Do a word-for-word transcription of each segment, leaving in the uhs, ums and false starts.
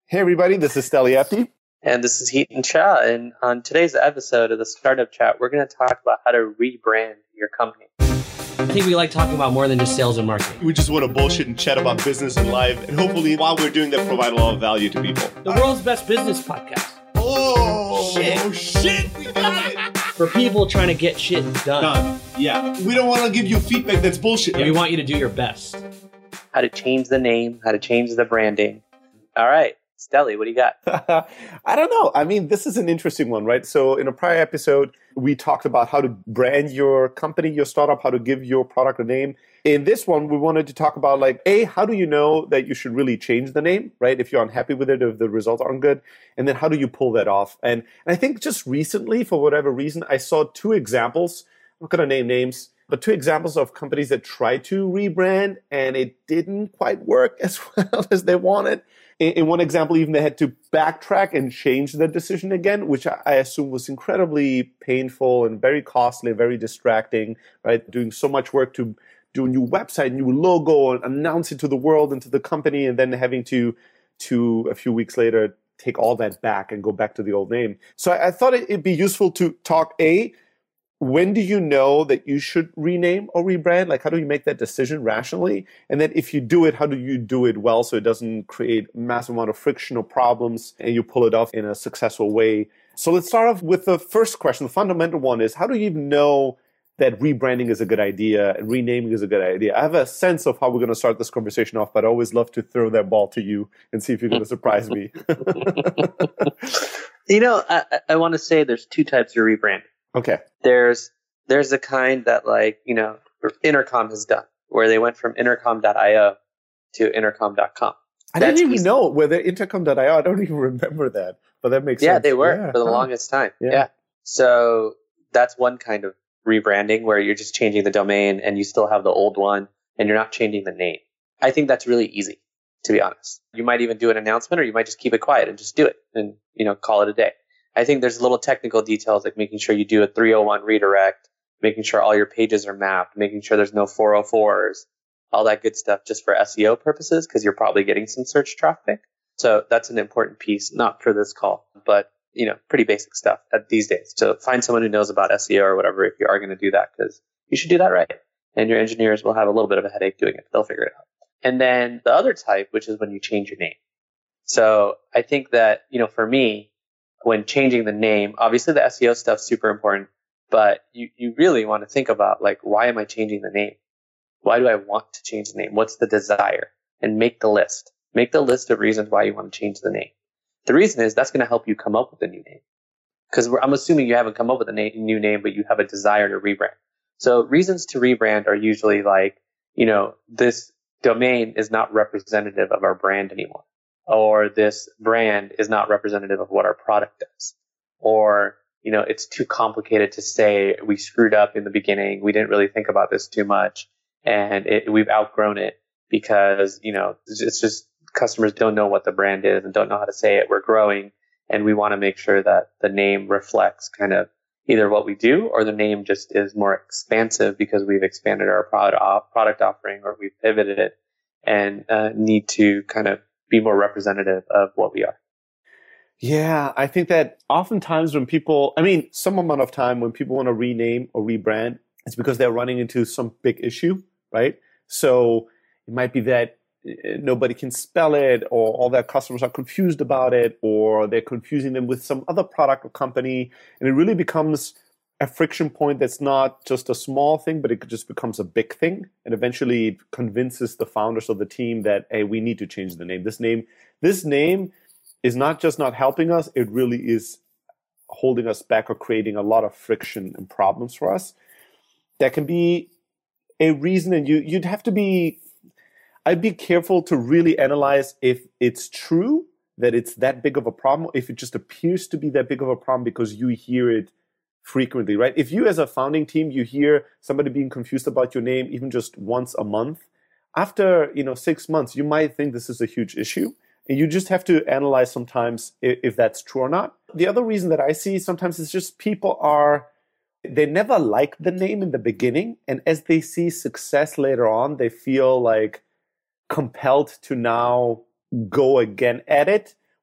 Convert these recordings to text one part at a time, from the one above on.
Hey everybody, this is Steli Efti. And this is Heaton Cha. And on today's episode of the Startup Chat, we're going to talk about how to rebrand your company. I think we like talking about more than just sales and marketing. We just want to bullshit and chat about business and life. And hopefully, while we're doing that, provide a lot of value to people. The world's best business podcast. Oh, shit. Oh, shit. We got it. For people trying to get shit done. Done. Yeah. We don't want to give you feedback that's bullshit. Yeah, we want you to do your best. How to change the name, how to change the branding. All right. Steli, what do you got? I don't know. I mean, this is an interesting one, right? So in a prior episode, we talked about how to brand your company, your startup, how to give your product a name. In this one, we wanted to talk about like, A, how do you know that you should really change the name, right? If you're unhappy with it, if the results aren't good. And then how do you pull that off? And, and I think just recently, for whatever reason, I saw two examples. I'm not going to name names, but two examples of companies that tried to rebrand and it didn't quite work as well as they wanted. In one example, even they had to backtrack and change their decision again, which I assume was incredibly painful and very costly, very distracting, right? Doing so much work to do a new website, new logo, and announce it to the world and to the company, and then having to, to a few weeks later, take all that back and go back to the old name. So I, I thought it'd be useful to talk, A, when do you know that you should rename or rebrand? Like, how do you make that decision rationally? And then if you do it, how do you do it well so it doesn't create a massive amount of friction or problems and you pull it off in a successful way? So let's start off with the first question. The fundamental one is, how do you even know that rebranding is a good idea and renaming is a good idea? I have a sense of how we're going to start this conversation off, but I always love to throw that ball to you and see if you're going to surprise me. You know, I, I want to say there's two types of rebranding. Okay. There's there's a kind that, like, you know, Intercom has done, where they went from intercom dot io to intercom dot com. I That's didn't even easy. know whether intercom dot io. I don't even remember that, but that makes yeah, sense. They were yeah, for the huh. longest time. Yeah. yeah. So that's one kind of rebranding where you're just changing the domain and you still have the old one and you're not changing the name. I think that's really easy, to be honest. You might even do an announcement, or you might just keep it quiet and just do it and, you know, call it a day. I think there's little technical details like making sure you do a three oh one redirect, making sure all your pages are mapped, making sure there's no four oh fours, all that good stuff just for S E O purposes, because you're probably getting some search traffic. So that's an important piece, not for this call, but, you know, pretty basic stuff at these days. So find someone who knows about S E O or whatever if you are going to do that, because you should do that right. And your engineers will have a little bit of a headache doing it. They'll figure it out. And then the other type, which is when you change your name. So I think that, you know, for me, when changing the name, obviously the S E O stuff's super important, but you, you really want to think about, like, why am I changing the name? Why do I want to change the name? What's the desire? And make the list. Make the list of reasons why you want to change the name. The reason is that's going to help you come up with a new name. Because I'm assuming you haven't come up with a na- new name, but you have a desire to rebrand. So reasons to rebrand are usually like, you know, this domain is not representative of our brand anymore. Or this brand is not representative of what our product does. Or, you know, it's too complicated to say, we screwed up in the beginning, we didn't really think about this too much, and it, we've outgrown it because, you know, it's just customers don't know what the brand is and don't know how to say it. We're growing, and we want to make sure that the name reflects kind of either what we do, or the name just is more expansive because we've expanded our product product offering, or we've pivoted it and uh, need to kind of be more representative of what we are. Yeah, I think that oftentimes when people, I mean, some amount of time when people want to rename or rebrand, it's because they're running into some big issue, right? So it might be that nobody can spell it, or all their customers are confused about it, or they're confusing them with some other product or company. And it really becomes a friction point that's not just a small thing, but it just becomes a big thing. And eventually it convinces the founders of the team that, hey, we need to change the name. This name, this name is not just not helping us, it really is holding us back or creating a lot of friction and problems for us. That can be a reason, and you, you'd have to be, I'd be careful to really analyze if it's true that it's that big of a problem, if it just appears to be that big of a problem because you hear it frequently, right? If you as a founding team, you hear somebody being confused about your name even just once a month, after, you know, six months, you might think this is a huge issue. And you just have to analyze sometimes if, if that's true or not. The other reason that I see sometimes is just people are, they never liked the name in the beginning. And as they see success later on, they feel like compelled to now go again at it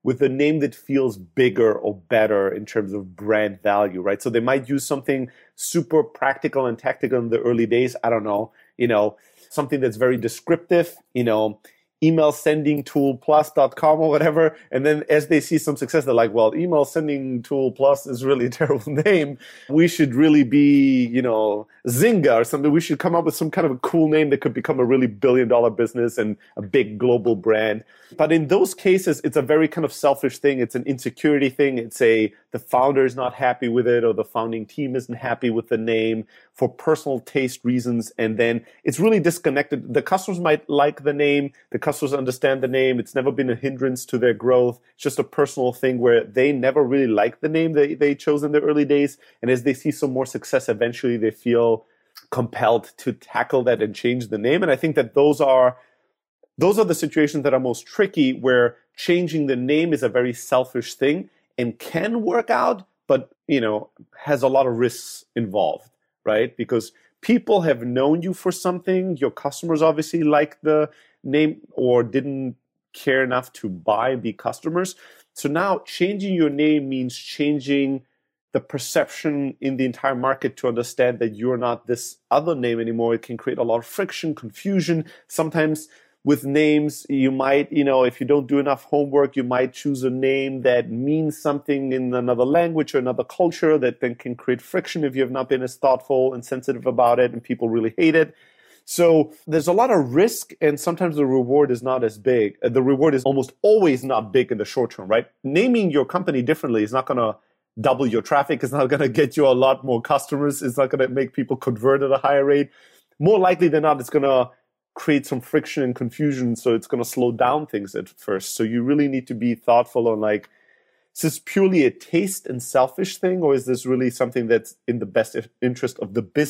with a name that feels bigger or better in terms of brand value, right? So they might use something super practical and tactical in the early days. I don't know, you know, something that's very descriptive, you know, email sending tool plus dot com or whatever. And then as they see some success, they're like, well, email sending tool plus is really a terrible name. We should really be, you know, Zynga or something. We should come up with some kind of a cool name that could become a really billion dollar business and a big global brand. But in those cases, it's a very kind of selfish thing. It's an insecurity thing. It's a, the founder is not happy with it or the founding team isn't happy with the name for personal taste reasons. And then it's really disconnected. The customers might like the name. The customers understand the name. It's never been a hindrance to their growth. It's just a personal thing where they never really liked the name they, they chose in the early days. And as they see some more success, eventually they feel compelled to tackle that and change the name. And I think that those are Those are the situations that are most tricky, where changing the name is a very selfish thing and can work out, but, you know, has a lot of risks involved, right? Because people have known you for something. Your customers obviously like the name or didn't care enough to buy and be customers. So now changing your name means changing the perception in the entire market to understand that you're not this other name anymore. It can create a lot of friction, confusion. Sometimes with names, you might, you know, if you don't do enough homework, you might choose a name that means something in another language or another culture that then can create friction if you have not been as thoughtful and sensitive about it and people really hate it. So there's a lot of risk, and sometimes the reward is not as big. The reward is almost always not big in the short term, right? Naming your company differently is not going to double your traffic. It's not going to get you a lot more customers. It's not going to make people convert at a higher rate. More likely than not, it's going to create some friction and confusion, so it's going to slow down things at first. So you really need to be thoughtful on, like, is this purely a taste and selfish thing, or is this really something that's in the best interest of the business?